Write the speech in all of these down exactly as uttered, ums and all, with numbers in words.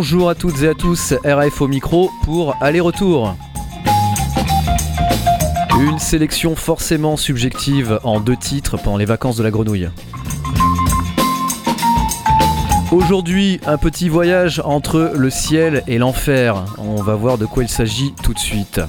Bonjour à toutes et à tous, R F au micro pour Aller-Retour. Une sélection forcément subjective en deux titres pendant les vacances de la grenouille. Aujourd'hui, un petit voyage entre le ciel et l'enfer. On va voir de quoi il s'agit tout de suite.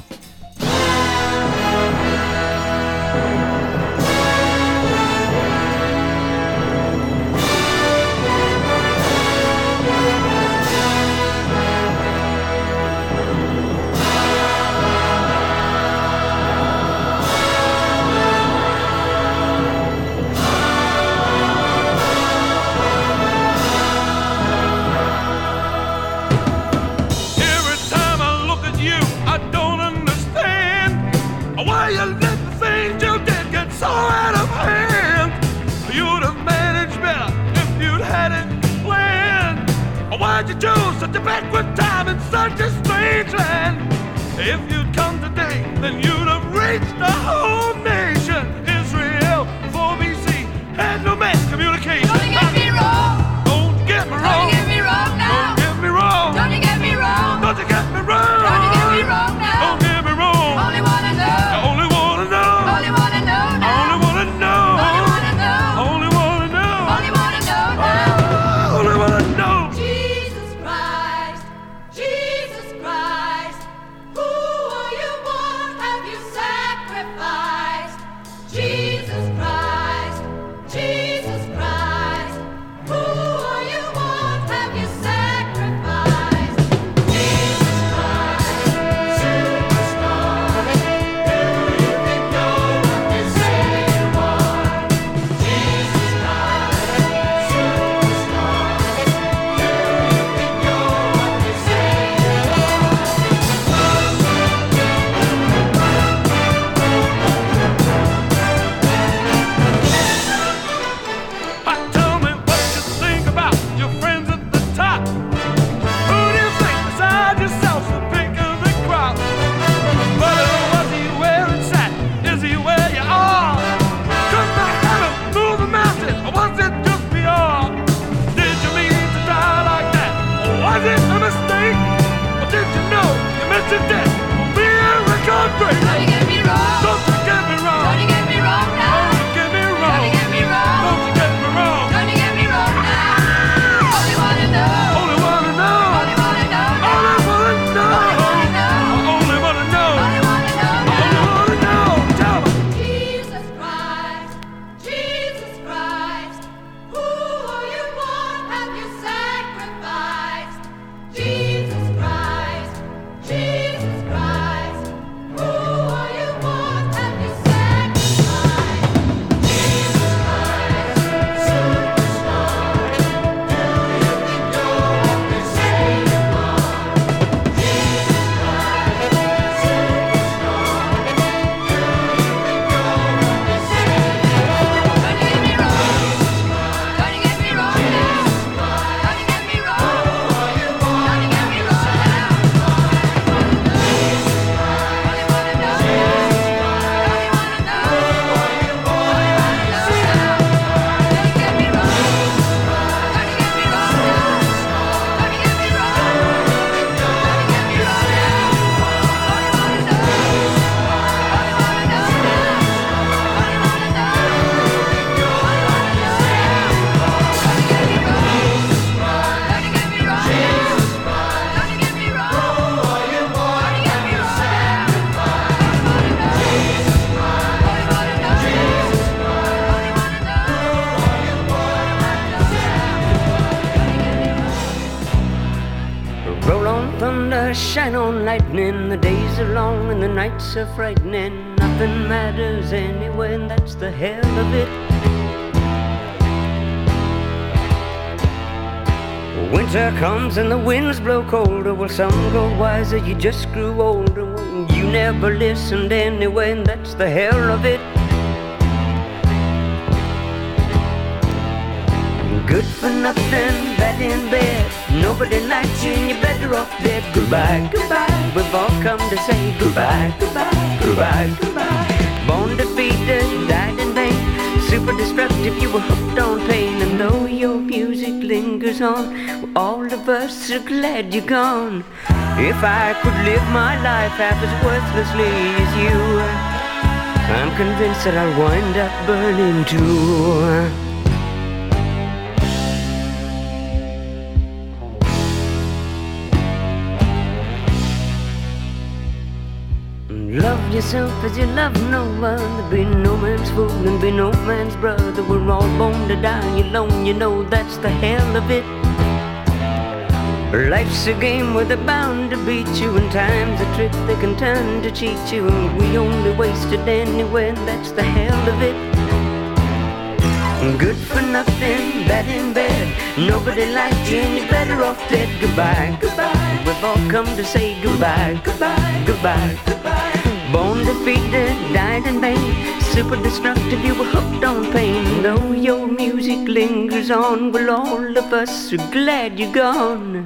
Shine on lightning, the days are long and the nights are frightening. Nothing matters anyway, and that's the hell of it. Winter comes and the winds blow colder. Well, some grow wiser, you just grew older. Well, you never listened anyway, and that's the hell of it. Good for nothing, bad in bed. Nobody likes you and you're better off dead. Goodbye, goodbye, we've all come to say goodbye, goodbye, goodbye, goodbye. Born defeated, died in vain. Super destructive, you were hooked on pain. And though your music lingers on, well, all of us are glad you're gone. If I could live my life half as worthlessly as you, I'm convinced that I'll wind up burning too. Love yourself as you love no other. Be no man's fool and be no man's brother. We're all born to die alone, you know that's the hell of it. Life's a game where they're bound to beat you, and time's a trick they can turn to cheat you, and we only waste it anyway, that's the hell of it. Good for nothing, bad in bed, nobody liked you and you're better off dead. Goodbye, goodbye, we've all come to say goodbye, goodbye, goodbye, goodbye. Born defeated, died in vain, super destructive, you were hooked on pain. Though your music lingers on, well all of us are glad you're gone.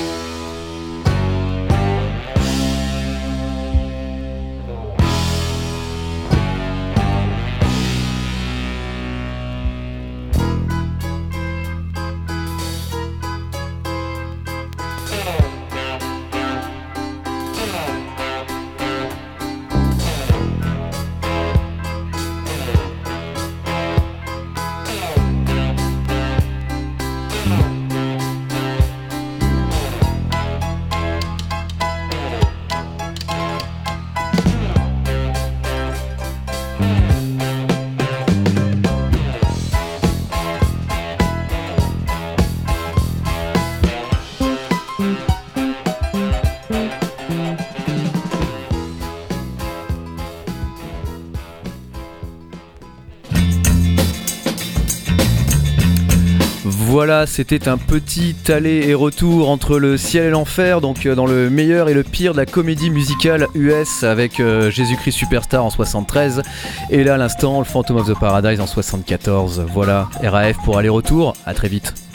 Voilà, c'était un petit aller et retour entre le ciel et l'enfer, donc dans le meilleur et le pire de la comédie musicale U S avec euh, Jésus-Christ Superstar en soixante-treize et là à l'instant le Phantom of the Paradise en soixante-quatorze. Voilà, R A F pour aller-retour, à très vite.